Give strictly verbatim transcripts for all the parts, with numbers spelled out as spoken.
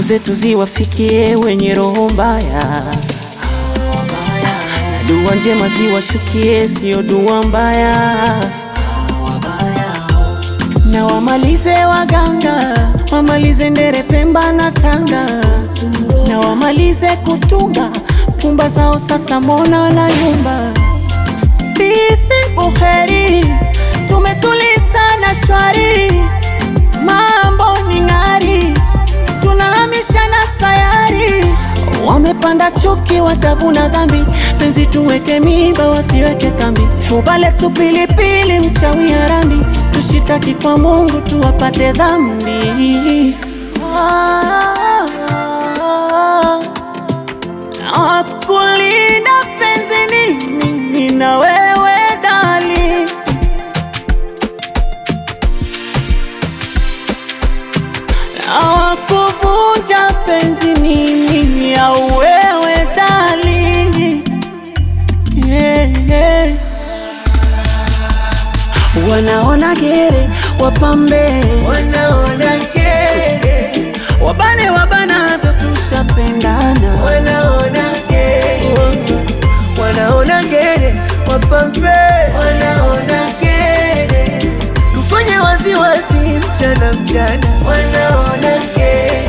zetu ziwafikie wenye roho mbaya, na dua njema ziwashukie, sio dua mbaya. Na wamalize waganga, wamalize Ndere, Pemba na Tanga, na wamalize kutunga pumba zao, sasa mbona na yumba. Sisi buheri, tumetuliza na shwari, mambo ni ngari, tunahamisha na sayari. Wamepanda chuki, watavuna dhambi, penzi tuweke miba, wasiweke kambi. Shubale tu pilipili, mchawi harambi, tushitaki kwa Mungu tuwapate dhambi. Ah, ah, ah. Na kulinda penzi ni mimi na wewe dali, na kuvunja penzi ni mimi au wewe dali. Yeah, yeah. Wanaona gere wapambe, wanaona gere wabane wabana vyo tushapendana. Wanaona gere, wanaona gere wapambe, wanaona gere tufanye wazi wazi mchana mchana. Wanaona gere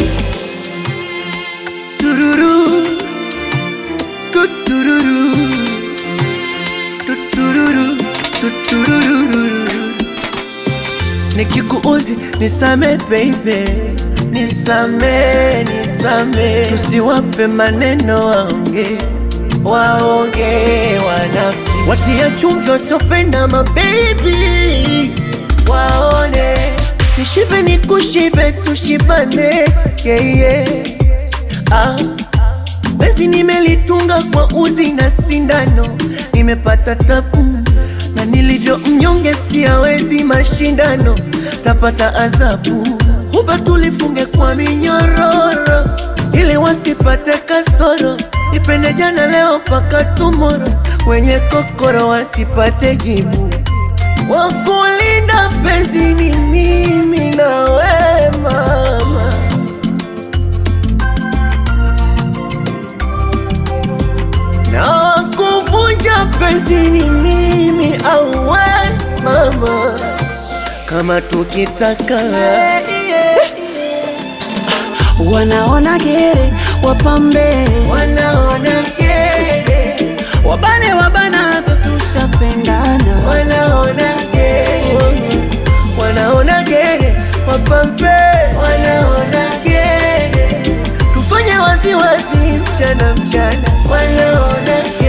tururu tutururu tutururu tutururu. Nikikuuzi nisame baby, nisame nisame, tusiwape maneno waonge waonge wanafiki, watia chumvi wasiopenda mababy waone. Nishibe nikushibe tushibane, yeah, yeah. Ah, bezi nimelitunga kwa uzi na sindano, nimepata tabu na nilivyo mnyonge siawezi mashindano, tapata adhabu. Huba tulifunge kwa minyororo, ili wasipate kasoro, nipende jana leo paka tomorrow, wenye kokoro wasipate jibu. Wakulinda penzi ni mimi na we mama, na kuvunja penzi ni mimi au we mama, kama tukitaka. Yeah, yeah. Wanaona gere wapambe, wanaona gere wabane wabana vyo tushapendana. Wanaona gere, wanaona gere wapambe, wanaona gere tufanye wazi wazi mchana mchana. Wanaona gere